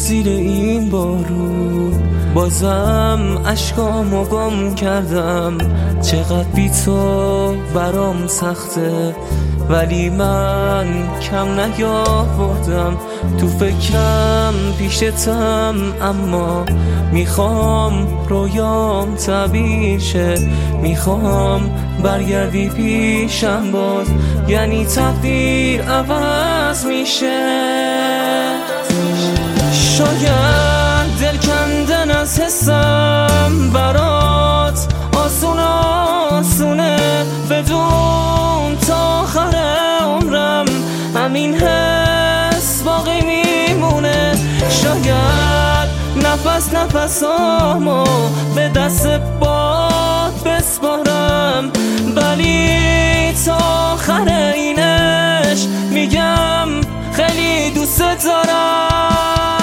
زیر این بارون، بازم اشکامو گم کردم. چقدر بی تو برام سخته، ولی من کم نیاوردم. تو فکرم پیشتم، اما میخوام رویام تعبیر شه. میخوام برگردی پیشم باز، یعنی تقدیر عوض میشه. شاید دل کندن از حسم برات آسونه، بدون تا آخر عمرم همین حس باقی میمونه. شاید نفسامو به دست باد بسپارم، ولی تا آخر اینش میگم خیلی دوست دارم.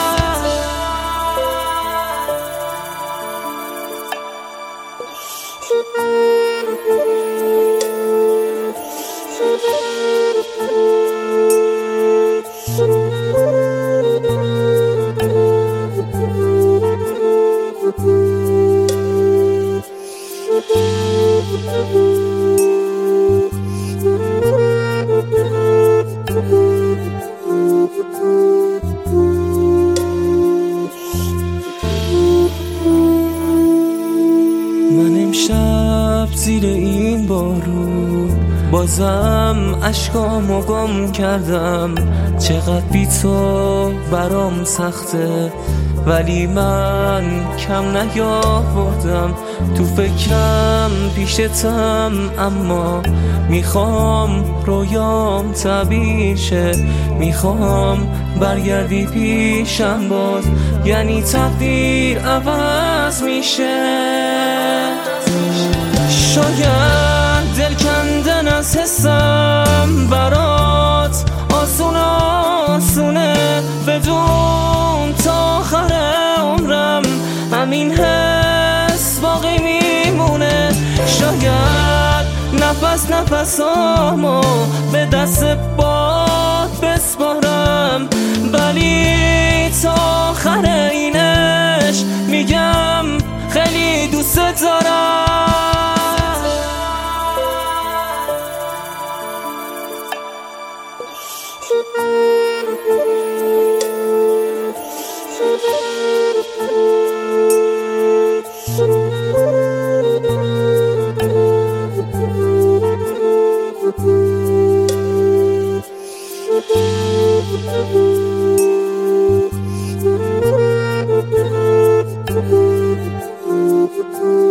من امشب زیر این بارون، بازم اشکامو گم کردم. چقدر بی تو برام سخته، ولی من کم نیاوردم. تو فکرم پیشتم، اما میخوام رویام تعبیر شه. میخوام برگردی پیشم باز، یعنی تقدیر عوض میشه. شاید دل کندن از حسم برات آسونه، بدون تا آخر عمرم همین حس باقی میمونه. شاید نفسامو به دست باد بسپارم، ولی تا آخر اینش میگم خیلی دوست دارم.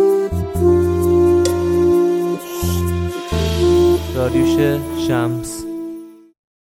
داریوش شمس.